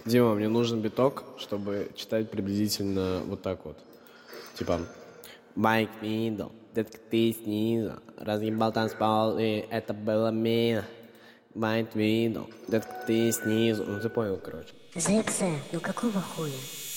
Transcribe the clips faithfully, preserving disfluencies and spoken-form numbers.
Дима, мне нужен биток, чтобы читать приблизительно вот так вот. Типа... Майк видел, детка, ты снизу, разъебал танцпол, и это было мило. Майк видел, детка, ты снизу. Ну ты понял, короче. Зексе, ну какого хуя?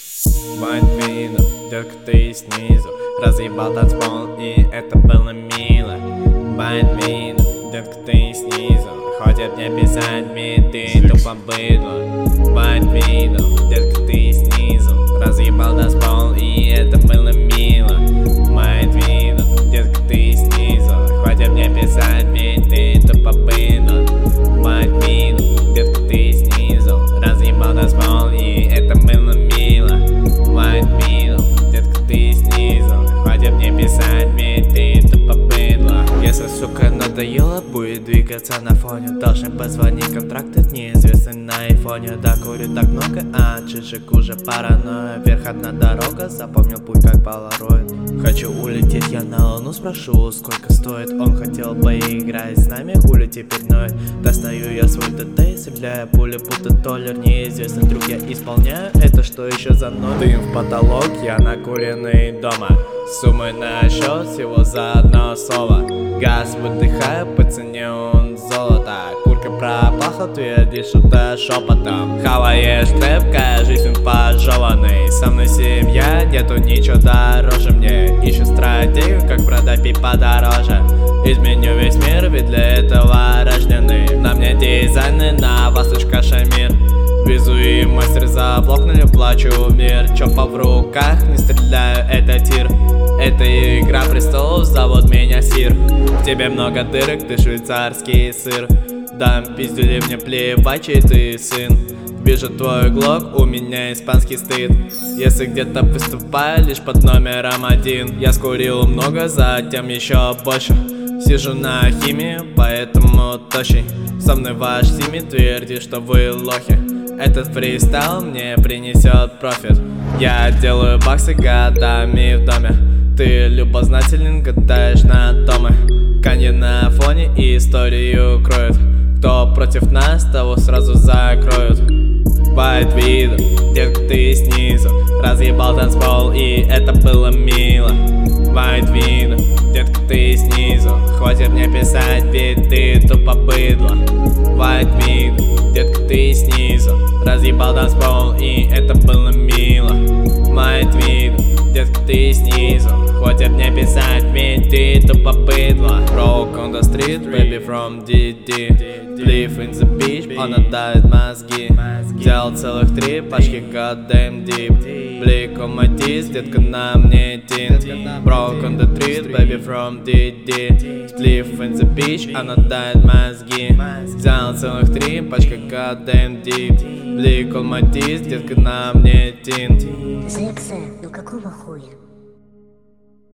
Майк видел, детка, ты снизу, разъебал танцпол, и это было мило. Майк видел, детка, ты снизу, хватит мне писать биты, тупо быдло. Майк видел, детка, ты снизу, разъебал танцпол, и это было мило. Майк видел, детка, ты снизу, хватит мне писать биты, тупо быдло. Майк видел, детка, ты снизу, разъебал танцпол, и это было мило. Майк видел, детка, ты снизу, хватит мне писать биты, тупо быдло. Если, сука, надоело, будет двигаться на фоне. Должен позвонить, контракт неизвестный на айфоне. Да, курит так много, а чижик уже паранойя. Вверх одна дорога, запомнил путь как полароид. Хочу улететь я на луну, спрошу, сколько стоит. Он хотел поиграть с нами, хули теперь ноет. Достаю я свой ДТ, цепляя пули, будто толлер. Неизвестный трюк я исполняю, это что еще за ноль? Дым в потолок, я накуренный дома. Суммы на счет всего за одно слово. Газ выдыхаю, по цене он золото. Курка пропахла, твердишь что-то шепотом. Хаваешь трэп, жизнь пожеванный. Со мной семья, нету ничего дороже мне. Ищу стратегию, как продать пить подороже. Изменю весь мир, ведь для этого рождены. На мне дизайны, на вас лишь кашемир. Везу и мастер за блок, но не плачу мир. Чопа в руках, не стреляю, это тир. Это игра престолов, зовут меня Сир. В тебе много дырок, ты швейцарский сыр. Дам пиздюли, мне плевать, чей ты сын. Вижу твой глок, у меня испанский стыд. Если где-то выступаю, лишь под номером один. Я скурил много, затем еще больше. Сижу на химии, поэтому тощий. Со мной ваш Сими твердит, что вы лохи. Этот фристайл мне принесет профит. Я делаю баксы годами в доме. Ты любознателен, гадаешь на томы. Канье на фоне и историю кроют. Кто против нас, того сразу закроют. White виду, детка, ты снизу, разъебал танцпол, и это было мило. White виду, детка, ты снизу, хватит мне писать, ведь ты тупо быдло. White виду, детка, ты снизу, разъебал танцпол, и это было мило. White виду, детка, ты снизу, хватит мне писать, ведь ты тупо быдло. Broke on the street, baby from ди ди. Live in the beach, он отдает мозги. Взял целых три пачки goddamn deep. Блик on my teeth, детка, на мне тинт. Broke on the street, baby from ди ди. Live in the beach, он отдает мозги. Взял целых три пачки goddamn deep. Блик on my teeth, детка, на мне тинт. Зексе, ну какого хуя?